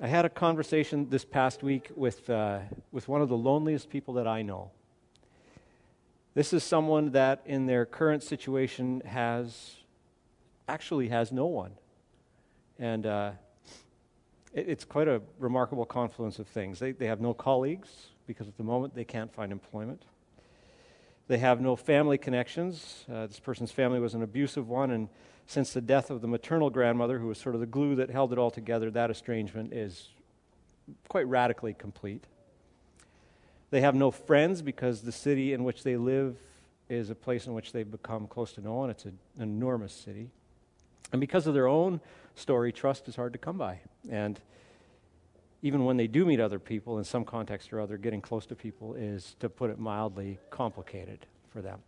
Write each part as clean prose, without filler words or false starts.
I had a conversation this past week with one of the loneliest people that I know. This is someone that in their current situation has no one. And it's quite a remarkable confluence of things. They have no colleagues because at the moment they can't find employment. They have no family connections. This person's family was an abusive one, and since the death of the maternal grandmother, who was sort of the glue that held it all together, that estrangement is quite radically complete. They have no friends because the city in which they live is a place in which they've become close to no one. It's an enormous city. And because of their own story, trust is hard to come by. And even when they do meet other people, in some context or other, getting close to people is, to put it mildly, complicated for them.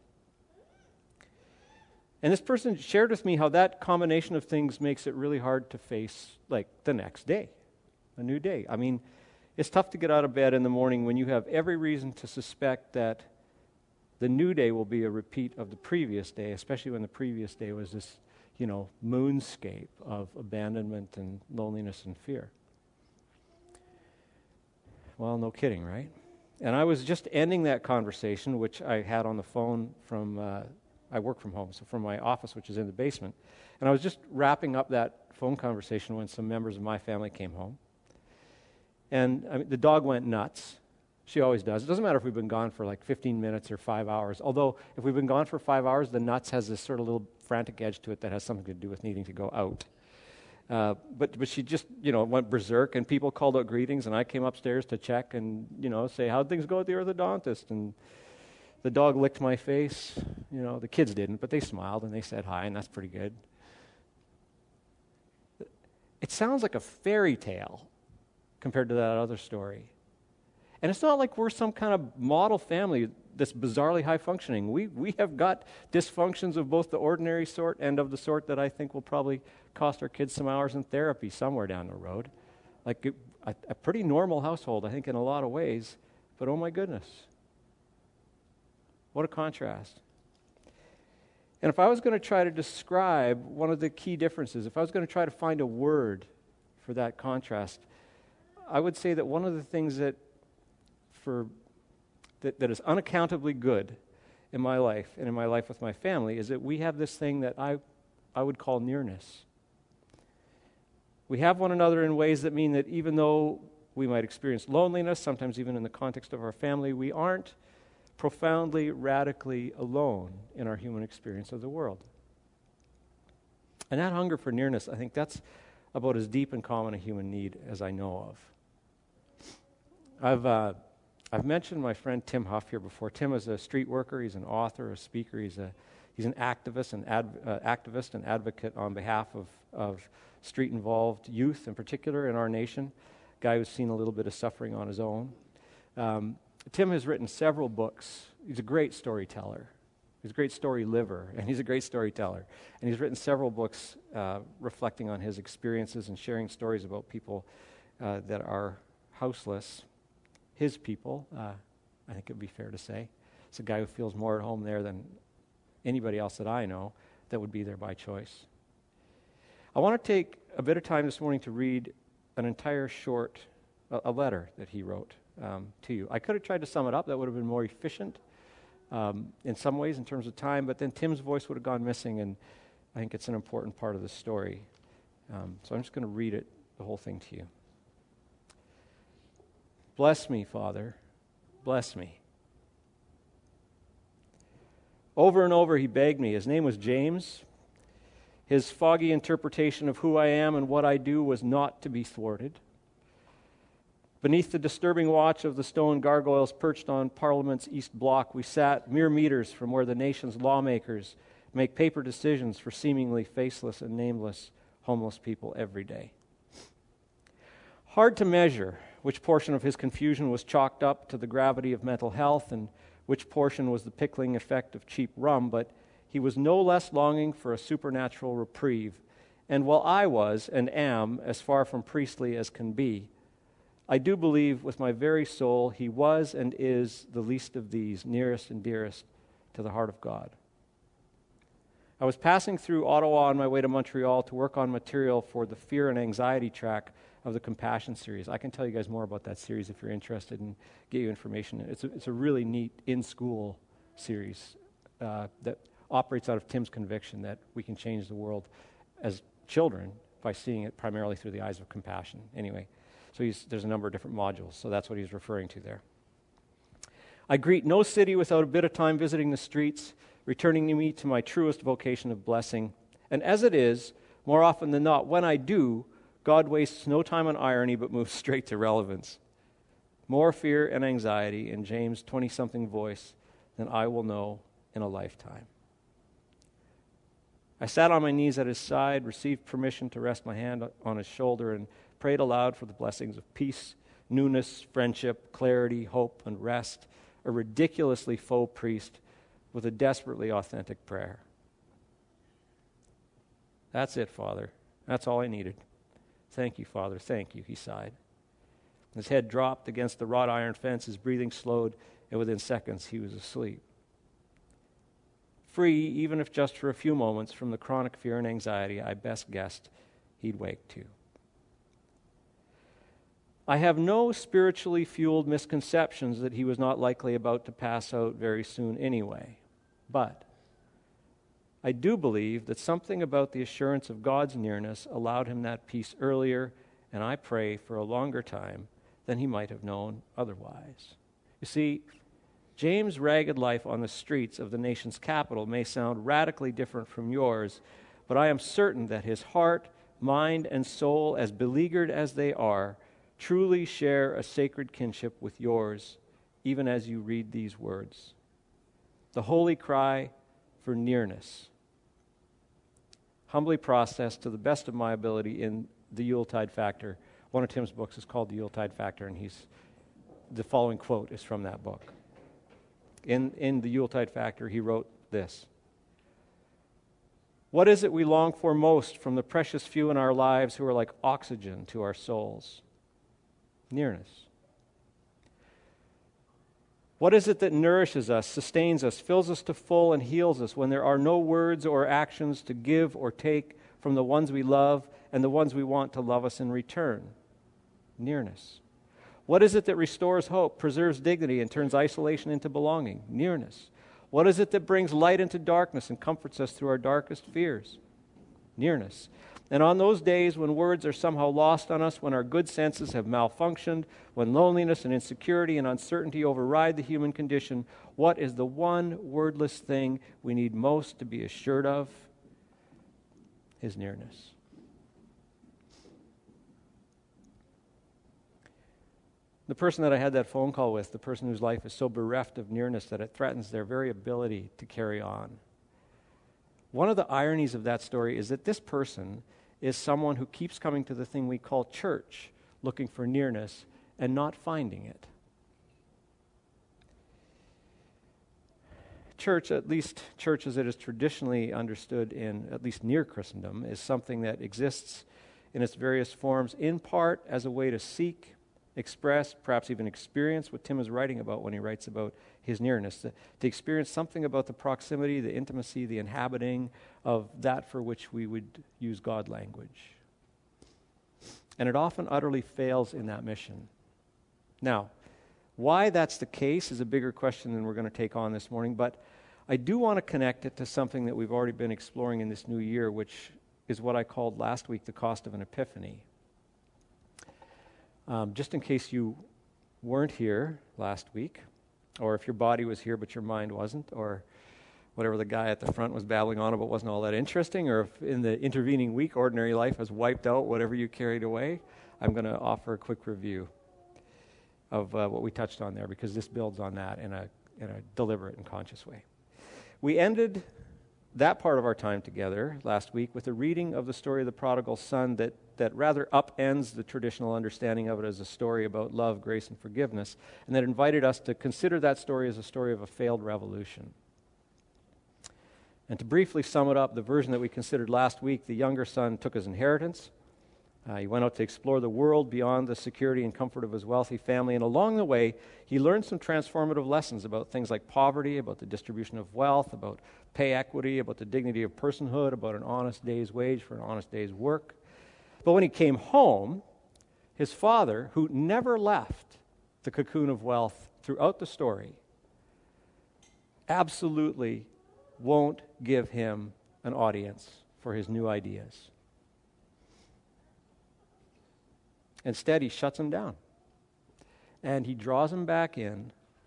And this person shared with me how that combination of things makes it really hard to face, like, the next day, a new day. I mean, it's tough to get out of bed in the morning when you have every reason to suspect that the new day will be a repeat of the previous day, especially when the previous day was this, moonscape of abandonment and loneliness and fear. Well, no kidding, right? And I was just ending that conversation, which I had on the phone from, I work from home, so from my office, which is in the basement. And I was just wrapping up that phone conversation when some members of my family came home. And the dog went nuts. She always does. It doesn't matter if we've been gone for like 15 minutes or 5 hours. Although, if we've been gone for 5 hours, the nuts has this sort of little frantic edge to it that has something to do with needing to go out. But she just, went berserk, and people called out greetings, and I came upstairs to check and, say, how'd things go at the orthodontist? And the dog licked my face. The kids didn't, but they smiled and they said hi, and that's pretty good. It sounds like a fairy tale compared to that other story. And it's not like we're some kind of model family that's bizarrely high functioning. We have got dysfunctions of both the ordinary sort and of the sort that I think will probably cost our kids some hours in therapy somewhere down the road. Like a pretty normal household, I think, in a lot of ways. But oh my goodness, what a contrast. And if I was going to try to describe one of the key differences, if I was going to try to find a word for that contrast, I would say that one of the things that is unaccountably good in my life and in my life with my family is that we have this thing that I would call nearness. We have one another in ways that mean that even though we might experience loneliness, sometimes even in the context of our family, we aren't profoundly, radically alone in our human experience of the world. And that hunger for nearness, I think that's about as deep and common a human need as I know of. I've mentioned my friend Tim Huff here before. Tim is a street worker. He's an author, a speaker. He's an activist and advocate on behalf of street-involved youth, in particular, in our nation. Guy who's seen a little bit of suffering on his own. Tim has written several books. He's a great storyteller. He's a great story liver, and he's a great storyteller. And he's written several books reflecting on his experiences and sharing stories about people that are houseless. His people, I think it would be fair to say. It's a guy who feels more at home there than anybody else that I know that would be there by choice. I want to take a bit of time this morning to read an entire short, a letter that he wrote to you. I could have tried to sum it up. That would have been more efficient in some ways in terms of time, but then Tim's voice would have gone missing, and I think it's an important part of the story. So I'm just going to read it, the whole thing to you. Bless me, Father, bless me. Over and over he begged me. His name was James. His foggy interpretation of who I am and what I do was not to be thwarted. Beneath the disturbing watch of the stone gargoyles perched on Parliament's East Block, we sat mere meters from where the nation's lawmakers make paper decisions for seemingly faceless and nameless homeless people every day. Hard to measure which portion of his confusion was chalked up to the gravity of mental health and which portion was the pickling effect of cheap rum, but he was no less longing for a supernatural reprieve. And while I was and am as far from priestly as can be, I do believe with my very soul he was and is the least of these, nearest and dearest to the heart of God. I was passing through Ottawa on my way to Montreal to work on material for the fear and anxiety track of the Compassion series. I can tell you guys more about that series if you're interested and get you information. It's a really neat in-school series that operates out of Tim's conviction that we can change the world as children by seeing it primarily through the eyes of compassion. Anyway, so there's a number of different modules, so that's what he's referring to there. I greet no city without a bit of time visiting the streets, returning me to my truest vocation of blessing. And as it is, more often than not, when I do, God wastes no time on irony but moves straight to relevance. More fear and anxiety in James' 20-something voice than I will know in a lifetime. I sat on my knees at his side, received permission to rest my hand on his shoulder, and prayed aloud for the blessings of peace, newness, friendship, clarity, hope, and rest, a ridiculously faux priest with a desperately authentic prayer. That's it, Father. That's all I needed. Thank you, Father. Thank you, he sighed. His head dropped against the wrought iron fence, his breathing slowed, and within seconds he was asleep. Free, even if just for a few moments, from the chronic fear and anxiety I best guessed he'd wake to. I have no spiritually fueled misconceptions that he was not likely about to pass out very soon anyway. But I do believe that something about the assurance of God's nearness allowed him that peace earlier, and I pray for a longer time than he might have known otherwise. You see, James' ragged life on the streets of the nation's capital may sound radically different from yours, but I am certain that his heart, mind, and soul, as beleaguered as they are, truly share a sacred kinship with yours, even as you read these words. The holy cry for nearness, humbly processed to the best of my ability in The Yuletide Factor. One of Tim's books is called The Yuletide Factor, and the following quote is from that book. In The Yuletide Factor, he wrote this: "What is it we long for most from the precious few in our lives who are like oxygen to our souls? Nearness. What is it that nourishes us, sustains us, fills us to full, and heals us when there are no words or actions to give or take from the ones we love and the ones we want to love us in return? Nearness. What is it that restores hope, preserves dignity, and turns isolation into belonging? Nearness. What is it that brings light into darkness and comforts us through our darkest fears? Nearness. And on those days when words are somehow lost on us, when our good senses have malfunctioned, when loneliness and insecurity and uncertainty override the human condition, what is the one wordless thing we need most to be assured of? His nearness." The person that I had that phone call with, the person whose life is so bereft of nearness that it threatens their very ability to carry on. One of the ironies of that story is that this person is someone who keeps coming to the thing we call church, looking for nearness, and not finding it. Church, at least church as it is traditionally understood in at least near Christendom, is something that exists in its various forms, in part as a way to seek, express, perhaps even experience what Tim is writing about when he writes about his nearness, to experience something about the proximity, the intimacy, the inhabiting of that for which we would use God language. And it often utterly fails in that mission. Now, why that's the case is a bigger question than we're going to take on this morning, but I do want to connect it to something that we've already been exploring in this new year, which is what I called last week the cost of an epiphany. Just in case you weren't here last week, or if your body was here but your mind wasn't, or whatever the guy at the front was babbling on about wasn't all that interesting, or if in the intervening week ordinary life has wiped out whatever you carried away, I'm going to offer a quick review of what we touched on there, because this builds on that in a deliberate and conscious way. We ended that part of our time together last week with a reading of the story of the prodigal son that rather upends the traditional understanding of it as a story about love, grace, and forgiveness, and that invited us to consider that story as a story of a failed revolution. And to briefly sum it up, the version that we considered last week, the younger son took his inheritance, He went out to explore the world beyond the security and comfort of his wealthy family, and along the way, he learned some transformative lessons about things like poverty, about the distribution of wealth, about pay equity, about the dignity of personhood, about an honest day's wage for an honest day's work. But when he came home, his father, who never left the cocoon of wealth throughout the story, absolutely won't give him an audience for his new ideas. Instead, he shuts him down. And he draws him back in.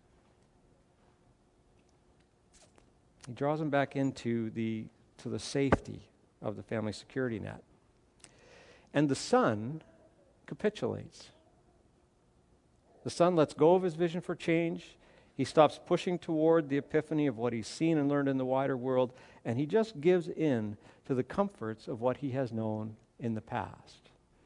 He draws him back into the safety of the family security net. And the son capitulates. The son lets go of his vision for change. He stops pushing toward the epiphany of what he's seen and learned in the wider world, and he just gives in to the comforts of what he has known in the past.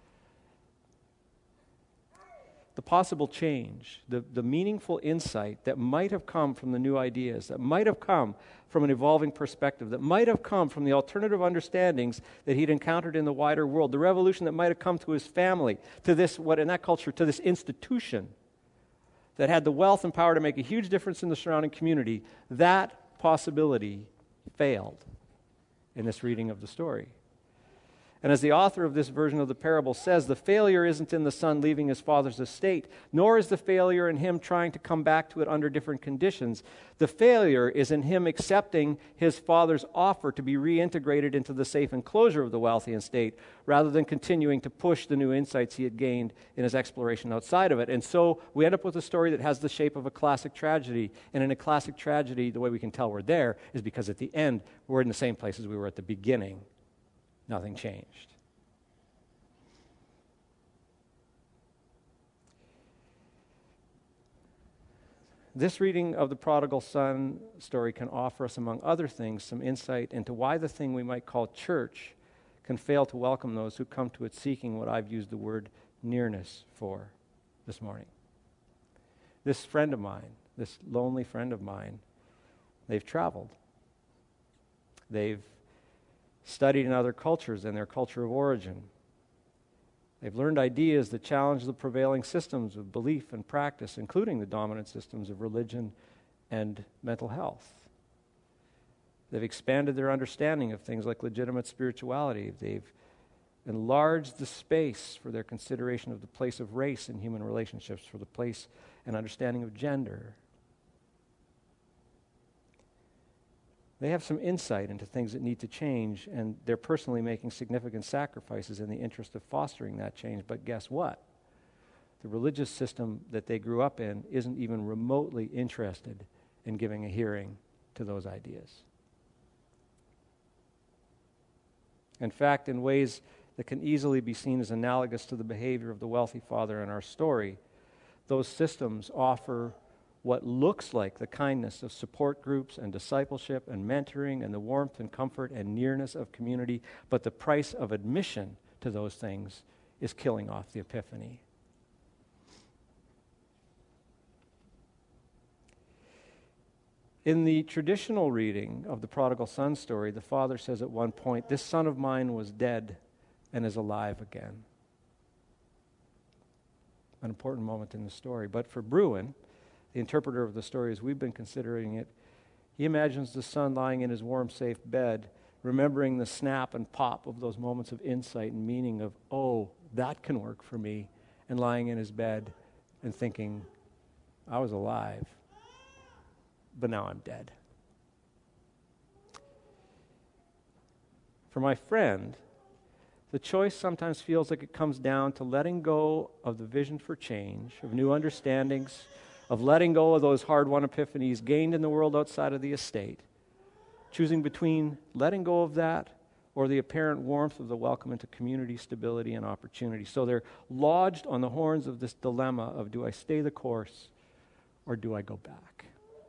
The possible change, the meaningful insight that might have come from the new ideas, that might have come from an evolving perspective, that might have come from the alternative understandings that he'd encountered in the wider world, the revolution that might have come to his family, to this, what in that culture, to this institution that had the wealth and power to make a huge difference in the surrounding community, that possibility failed in this reading of the story. And as the author of this version of the parable says, the failure isn't in the son leaving his father's estate, nor is the failure in him trying to come back to it under different conditions. The failure is in him accepting his father's offer to be reintegrated into the safe enclosure of the wealthy estate, rather than continuing to push the new insights he had gained in his exploration outside of it. And so we end up with a story that has the shape of a classic tragedy. And in a classic tragedy, the way we can tell we're there is because at the end, we're in the same place as we were at the beginning. Nothing changed. This reading of the prodigal son story can offer us, among other things, some insight into why the thing we might call church can fail to welcome those who come to it seeking what I've used the word nearness for this morning. This friend of mine, this lonely friend of mine, they've traveled. They've studied in other cultures and their culture of origin. They've learned ideas that challenge the prevailing systems of belief and practice, including the dominant systems of religion and mental health. They've expanded their understanding of things like legitimate spirituality. They've enlarged the space for their consideration of the place of race in human relationships, for the place and understanding of gender. They have some insight into things that need to change, and they're personally making significant sacrifices in the interest of fostering that change. But guess what? The religious system that they grew up in isn't even remotely interested in giving a hearing to those ideas. In fact, in ways that can easily be seen as analogous to the behavior of the wealthy father in our story, those systems offer what looks like the kindness of support groups and discipleship and mentoring and the warmth and comfort and nearness of community, but the price of admission to those things is killing off the epiphany. In the traditional reading of the prodigal son story, the father says at one point, "This son of mine was dead and is alive again." An important moment in the story. But for Bruin, the interpreter of the story as we've been considering it, he imagines the son lying in his warm, safe bed, remembering the snap and pop of those moments of insight and meaning of, oh, that can work for me, and lying in his bed and thinking, I was alive, but now I'm dead. For my friend, the choice sometimes feels like it comes down to letting go of the vision for change, of new understandings, of letting go of those hard-won epiphanies gained in the world outside of the estate, choosing between letting go of that or the apparent warmth of the welcome into community, stability, and opportunity. So they're lodged on the horns of this dilemma of, do I stay the course or do I go back?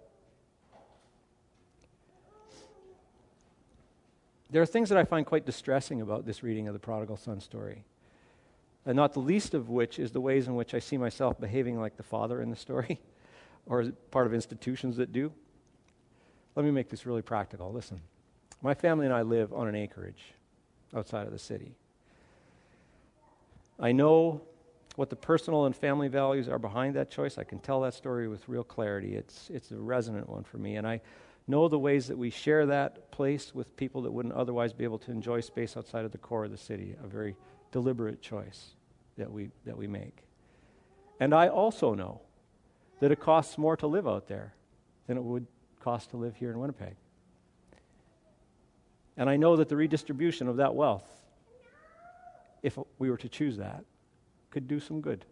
There are things that I find quite distressing about this reading of the prodigal son story, and not the least of which is the ways in which I see myself behaving like the father in the story, or as part of institutions that do. Let me make this really practical. Listen, my family and I live on an acreage outside of the city. I know what the personal and family values are behind that choice. I can tell that story with real clarity. It's a resonant one for me. And I know the ways that we share that place with people that wouldn't otherwise be able to enjoy space outside of the core of the city, a very deliberate choice that we make. And I also know that it costs more to live out there than it would cost to live here in Winnipeg. And I know that the redistribution of that wealth, if we were to choose that, could do some good.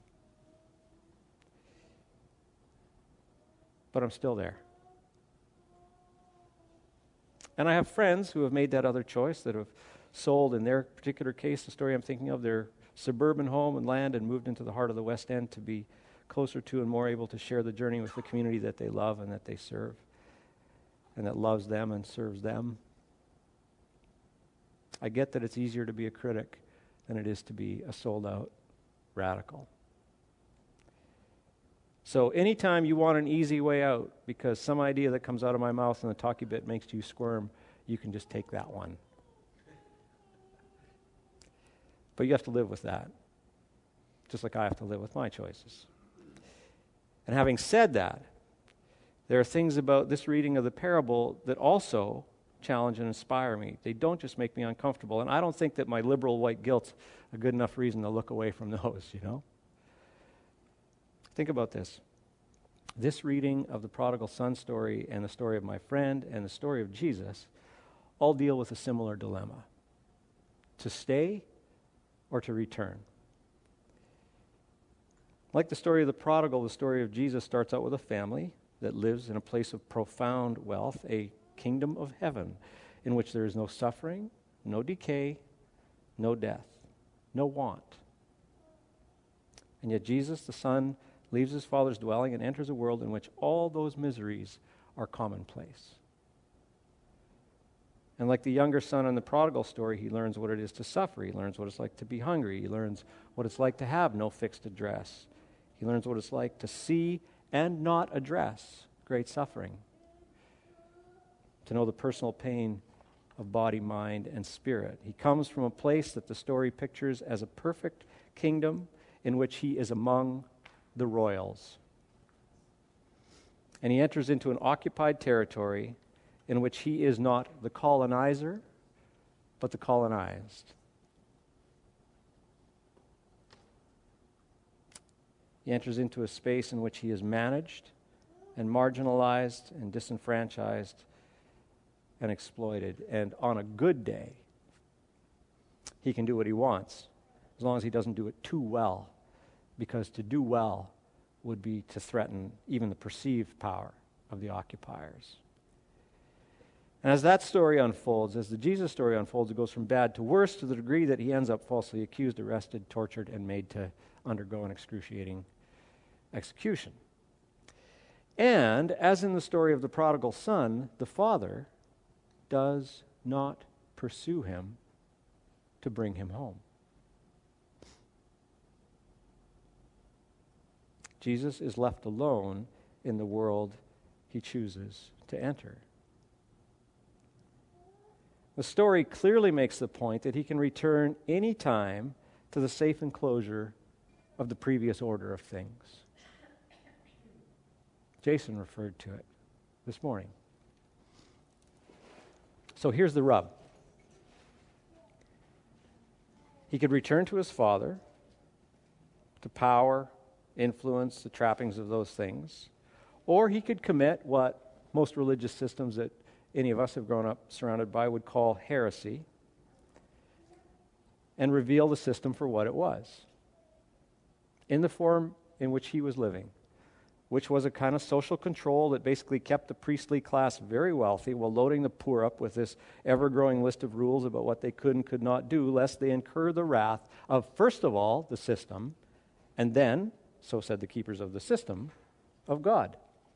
But I'm still there. And I have friends who have made that other choice, that have sold, in their particular case, the story I'm thinking of, their suburban home and land and moved into the heart of the West End to be closer to and more able to share the journey with the community that they love and that they serve and that loves them and serves them. I get that it's easier to be a critic than it is to be a sold-out radical. So anytime you want an easy way out because some idea that comes out of my mouth in the talky bit makes you squirm, you can just take that one. But you have to live with that, just like I have to live with my choices. And having said that, there are things about this reading of the parable that also challenge and inspire me. They don't just make me uncomfortable. And I don't think that my liberal white guilt's a good enough reason to look away from those, you know? Think about this. This reading of the prodigal son story and the story of my friend and the story of Jesus all deal with a similar dilemma: to stay or to return. Like the story of the prodigal, the story of Jesus starts out with a family that lives in a place of profound wealth, a kingdom of heaven in which there is no suffering, no decay, no death, no want. And yet Jesus, the Son, leaves his Father's dwelling and enters a world in which all those miseries are commonplace. And like the younger son in the prodigal story, he learns what it is to suffer. He learns what it's like to be hungry. He learns what it's like to have no fixed address. He learns what it's like to see and not address great suffering. To know the personal pain of body, mind, and spirit. He comes from a place that the story pictures as a perfect kingdom in which he is among the royals. And he enters into an occupied territory in which he is not the colonizer, but the colonized. He enters into a space in which he is managed and marginalized and disenfranchised and exploited. And on a good day, he can do what he wants, as long as he doesn't do it too well, because to do well would be to threaten even the perceived power of the occupiers. And as that story unfolds, as the Jesus story unfolds, it goes from bad to worse to the degree that he ends up falsely accused, arrested, tortured, and made to undergo an excruciating execution. And as in the story of the prodigal son, the father does not pursue him to bring him home. Jesus is left alone in the world he chooses to enter. The story clearly makes the point that he can return any time to the safe enclosure of the previous order of things. Jason referred to it this morning. So here's the rub. He could return to his father, to power, influence, the trappings of those things, or he could commit what most religious systems that any of us have grown up surrounded by would call heresy, and reveal the system for what it was, in the form in which he was living, which was a kind of social control that basically kept the priestly class very wealthy while loading the poor up with this ever-growing list of rules about what they could and could not do, lest they incur the wrath of, first of all, the system, and then, so said the keepers of the system, of God.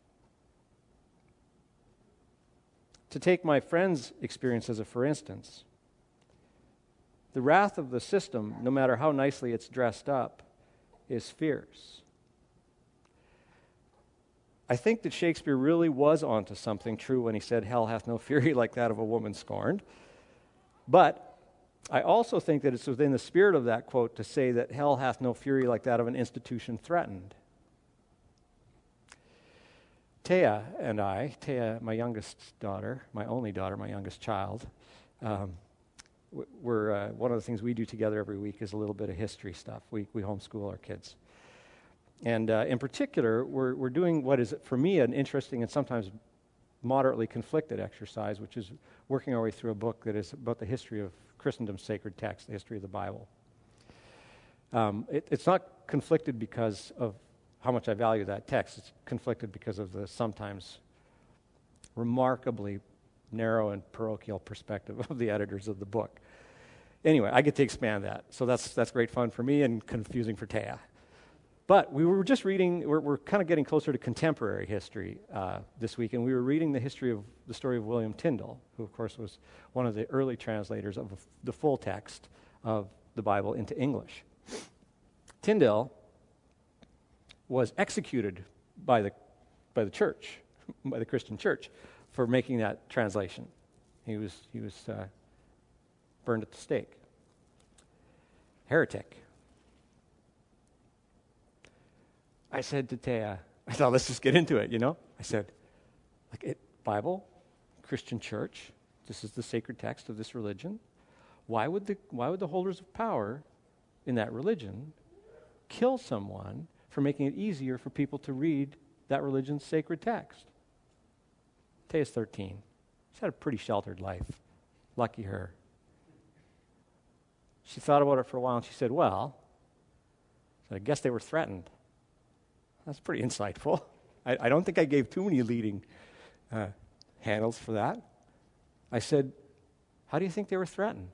To take my friend's experience as a for instance, the wrath of the system, no matter how nicely it's dressed up, is fierce. I think that Shakespeare really was onto something true when he said, "Hell hath no fury like that of a woman scorned." But I also think that it's within the spirit of that quote to say that hell hath no fury like that of an institution threatened. Taya, my youngest daughter, my only daughter, my youngest child, we're one of the things we do together every week is a little bit of history stuff. We homeschool our kids. And in particular, we're doing what is, for me, an interesting and sometimes moderately conflicted exercise, which is working our way through a book that is about the history of Christendom's sacred text, the history of the Bible. It's not conflicted because of how much I value that text. It's conflicted because of the sometimes remarkably narrow and parochial perspective of the editors of the book. Anyway, I get to expand that. So that's great fun for me and confusing for Taya. But we were just reading, we're kind of getting closer to contemporary history this week, and we were reading the story of William Tyndale, who of course was one of the early translators of the full text of the Bible into English. Tyndale was executed by the church, by the Christian church, for making that translation. He was burned at the stake. Heretic. I said to Taya, I thought, let's just get into it, I said, Bible, Christian church, this is the sacred text of this religion. Why would the holders of power in that religion kill someone for making it easier for people to read that religion's sacred text? Taya's 13. She's had a pretty sheltered life. Lucky her. She thought about it for a while and she said, I guess they were threatened. That's pretty insightful. I don't think I gave too many leading handles for that. I said, how do you think they were threatened?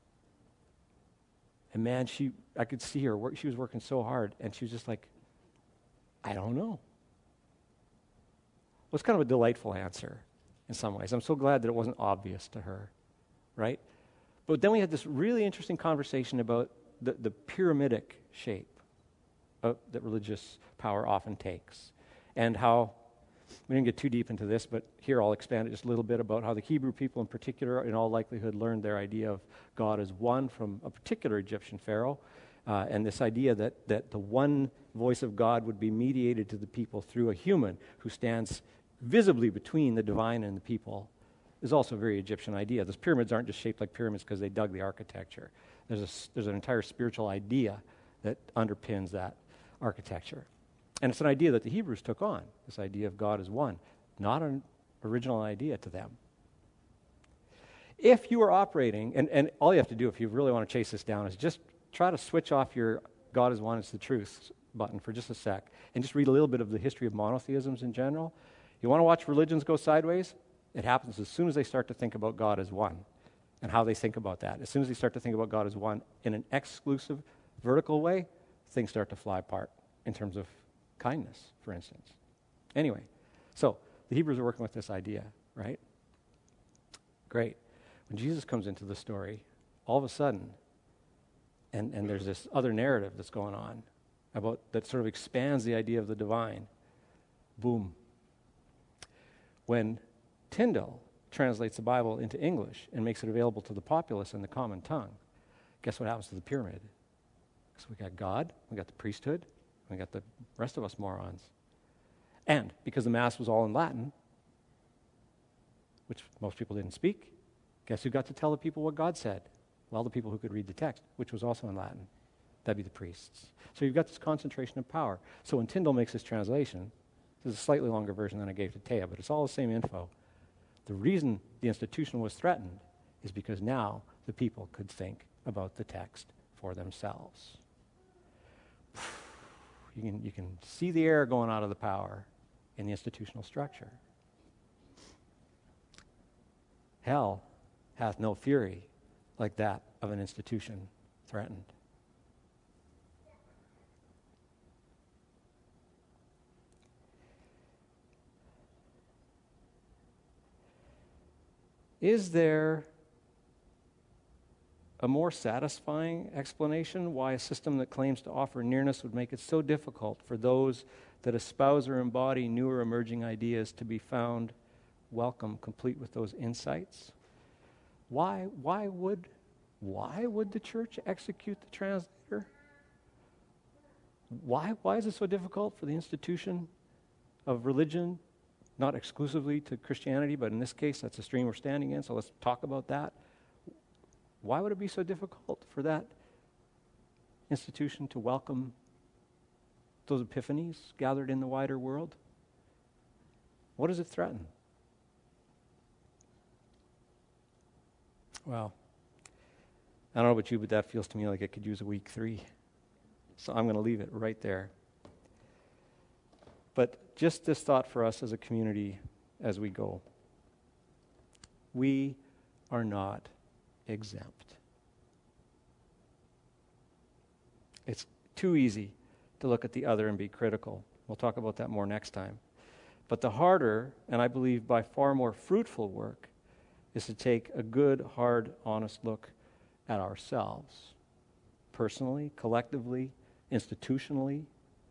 And man, I could see her. She was working so hard, and she was just like, I don't know. Well, it's kind of a delightful answer in some ways. I'm so glad that it wasn't obvious to her, right? But then we had this really interesting conversation about the pyramidic shape that religious power often takes, and how, we didn't get too deep into this, but here I'll expand it just a little bit about how the Hebrew people in particular, in all likelihood, learned their idea of God as one from a particular Egyptian pharaoh, and this idea that the one voice of God would be mediated to the people through a human who stands visibly between the divine and the people is also a very Egyptian idea. Those pyramids aren't just shaped like pyramids because they dug the architecture. There's an entire spiritual idea that underpins that architecture. And it's an idea that the Hebrews took on, this idea of God as one, not an original idea to them. If you are operating, and all you have to do if you really want to chase this down is just try to switch off your God is one, it's the truth button for just a sec, and just read a little bit of the history of monotheisms in general. You want to watch religions go sideways? It happens as soon as they start to think about God as one and how they think about that. As soon as they start to think about God as one in an exclusive, vertical way, things start to fly apart in terms of kindness, for instance. Anyway, so the Hebrews are working with this idea, right? Great. When Jesus comes into the story, all of a sudden, and there's this other narrative that's going on about that sort of expands the idea of the divine. Boom. When Tyndale translates the Bible into English and makes it available to the populace in the common tongue, guess what happens to the pyramid? So we got God, we got the priesthood, we got the rest of us morons. And because the Mass was all in Latin, which most people didn't speak, guess who got to tell the people what God said? Well, the people who could read the text, which was also in Latin. That'd be the priests. So you've got this concentration of power. So when Tyndale makes this translation, this is a slightly longer version than I gave to Taya, but it's all the same info. The reason the institution was threatened is because now the people could think about the text for themselves. You can see the air going out of the power in the institutional structure. Hell hath no fury like that of an institution threatened. Is there a more satisfying explanation why a system that claims to offer nearness would make it so difficult for those that espouse or embody newer emerging ideas to be found welcome, complete with those insights? Why would why would the church execute the translator? Why is it so difficult for the institution of religion, not exclusively to Christianity, but in this case, that's a stream we're standing in, so let's talk about that. Why would it be so difficult for that institution to welcome those epiphanies gathered in the wider world? What does it threaten? Well, I don't know about you, but that feels to me like it could use a week 3. So I'm going to leave it right there. But just this thought for us as a community as we go. We are not exempt. It's too easy to look at the other and be critical. We'll talk about that more next time. But the harder, and I believe by far more fruitful work, is to take a good, hard, honest look at ourselves, personally, collectively, institutionally,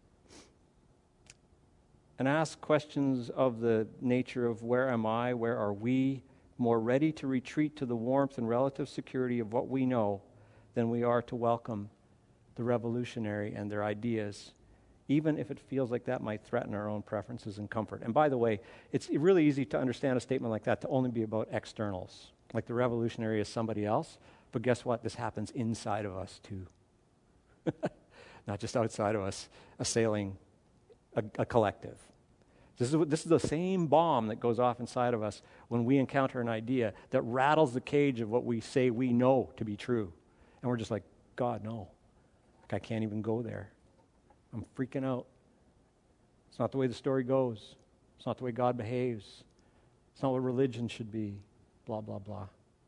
and ask questions of the nature of where am I, where are we, more ready to retreat to the warmth and relative security of what we know than we are to welcome the revolutionary and their ideas, even if it feels like that might threaten our own preferences and comfort. And by the way, it's really easy to understand a statement like that to only be about externals, like the revolutionary is somebody else, but guess what? This happens inside of us too. Not just outside of us, assailing a collective. This is the same bomb that goes off inside of us when we encounter an idea that rattles the cage of what we say we know to be true. And we're just like, God, no. Like, I can't even go there. I'm freaking out. It's not the way the story goes. It's not the way God behaves. It's not what religion should be. Blah, blah, blah.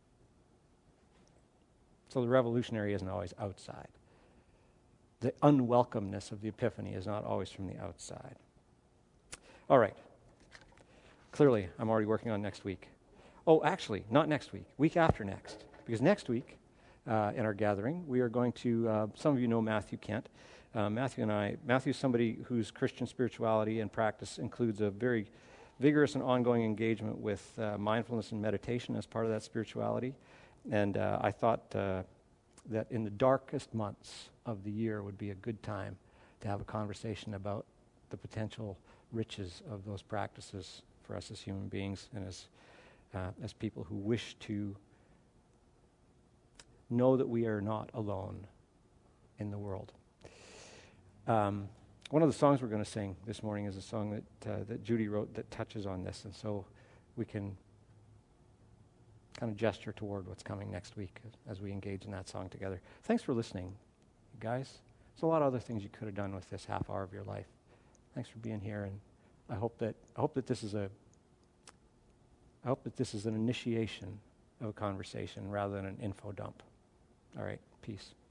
So the revolutionary isn't always outside. The unwelcomeness of the epiphany is not always from the outside. All right. Clearly, I'm already working on next week. Oh, actually, not next week. Week after next. Because next week, in our gathering, we are going to, some of you know Matthew Kent. Matthew's somebody whose Christian spirituality and practice includes a very vigorous and ongoing engagement with mindfulness and meditation as part of that spirituality. And I thought that in the darkest months of the year would be a good time to have a conversation about the potential riches of those practices for us as human beings and as people who wish to know that we are not alone in the world. One of the songs we're going to sing this morning is a song that Judy wrote that touches on this, and so we can kind of gesture toward what's coming next week as we engage in that song together. Thanks for listening, guys. There's a lot of other things you could have done with this half hour of your life. Thanks for being here, and I hope that this is an initiation of a conversation rather than an info dump. All right, peace.